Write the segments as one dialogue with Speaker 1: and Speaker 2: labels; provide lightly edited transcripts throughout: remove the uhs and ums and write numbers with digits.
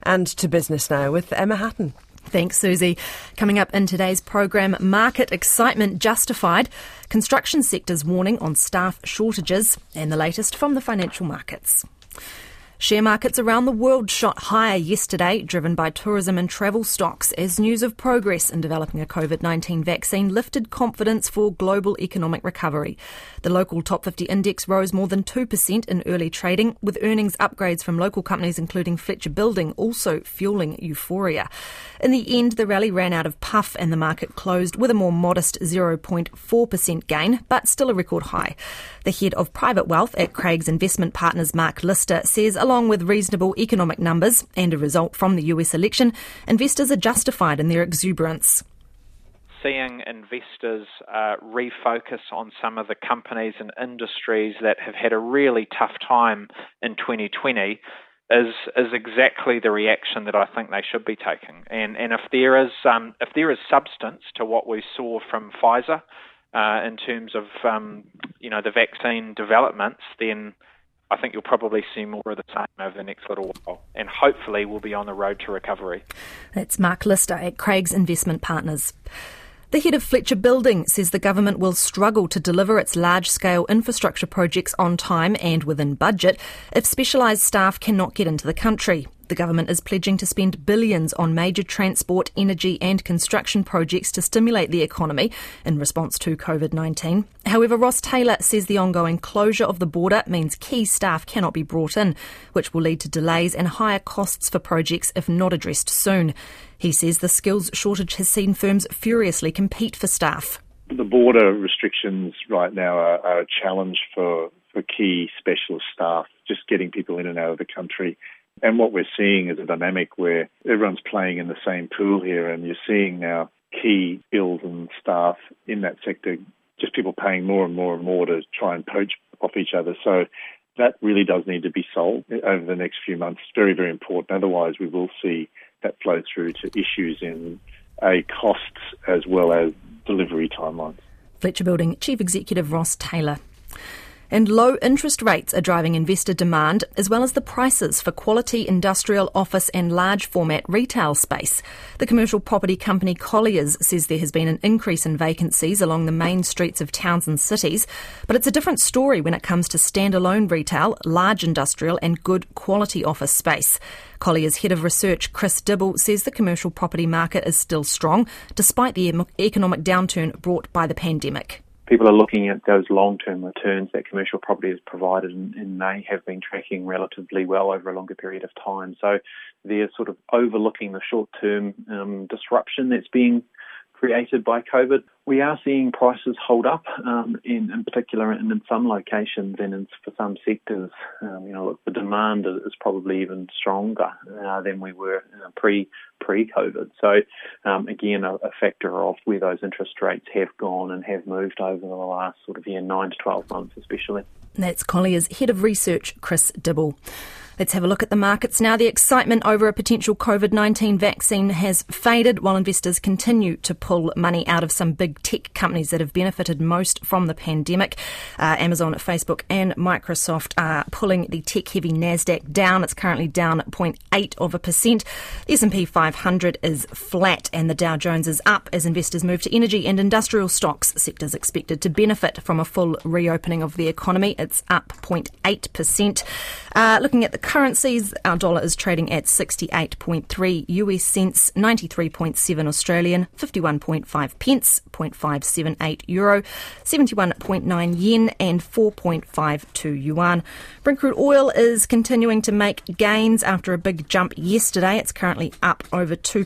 Speaker 1: And to business now with Emma Hatton.
Speaker 2: Thanks, Susie. Coming up in today's programme, market excitement justified, construction sector's warning on staff shortages, and the latest from the financial markets. Share markets around the world shot higher yesterday, driven by tourism and travel stocks, as news of progress in developing a COVID-19 vaccine lifted confidence for global economic recovery. The local top 50 index rose more than 2% in early trading, with earnings upgrades from local companies including Fletcher Building also fueling euphoria. In the end, the rally ran out of puff and the market closed with a more modest 0.4% gain, but still a record high. The head of private wealth at Craigs Investment Partners, Mark Lister, says along with reasonable economic numbers and a result from the US election, investors are justified in their exuberance.
Speaker 3: Seeing investors refocus on some of the companies and industries that have had a really tough time in 2020 is exactly the reaction that I think they should be taking. And if there is substance to what we saw from Pfizer in terms of the vaccine developments, then I think you'll probably see more of the same over the next little while, and hopefully we'll be on the road to recovery.
Speaker 2: That's Mark Lister at Craigs Investment Partners. The head of Fletcher Building says the government will struggle to deliver its large-scale infrastructure projects on time and within budget if specialised staff cannot get into the country. The government is pledging to spend billions on major transport, energy and construction projects to stimulate the economy in response to COVID-19. However, Ross Taylor says the ongoing closure of the border means key staff cannot be brought in, which will lead to delays and higher costs for projects if not addressed soon. He says the skills shortage has seen firms furiously compete for staff.
Speaker 4: The border restrictions right now are a challenge for key specialist staff, just getting people in and out of the country. And what we're seeing is a dynamic where everyone's playing in the same pool here, and you're seeing now key skills and staff in that sector, just people paying more and more and more to try and poach off each other. So that really does need to be solved over the next few months. It's very, very important. Otherwise, we will see that flow through to issues in costs as well as delivery timelines.
Speaker 2: Fletcher Building Chief Executive Ross Taylor. And low interest rates are driving investor demand, as well as the prices for quality industrial, office and large format retail space. The commercial property company Colliers says there has been an increase in vacancies along the main streets of towns and cities, but it's a different story when it comes to standalone retail, large industrial and good quality office space. Colliers head of research Chris Dibble says the commercial property market is still strong, despite the economic downturn brought by the pandemic.
Speaker 5: People are looking at those long-term returns that commercial property has provided, and they have been tracking relatively well over a longer period of time. So they're sort of overlooking the short-term disruption that's being created by COVID. We are seeing prices hold up, in particular in some locations and for some sectors. The demand is probably even stronger than we were pre-COVID. So again, a factor of where those interest rates have gone and have moved over the last 9 to 12 months especially.
Speaker 2: That's Colliers head of research Chris Dibble. Let's have a look at the markets now. The excitement over a potential COVID-19 vaccine has faded while investors continue to pull money out of some big tech companies that have benefited most from the pandemic. Amazon, Facebook and Microsoft are pulling the tech-heavy NASDAQ down. It's currently down 0.8%. The S&P 500 is flat and the Dow Jones is up as investors move to energy and industrial stocks. Sectors expected to benefit from a full reopening of the economy. It's up 0.8%. Looking at the currencies, our dollar is trading at 68.3 US cents, 93.7 Australian, 51.5 pence, 0.578 euro, 71.9 yen and 4.52 yuan. Brent crude oil is continuing to make gains after a big jump yesterday. It's currently up over 2%,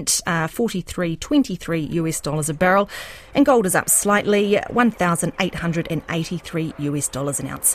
Speaker 2: 43.23 US dollars a barrel. And gold is up slightly, $1,883 US an ounce.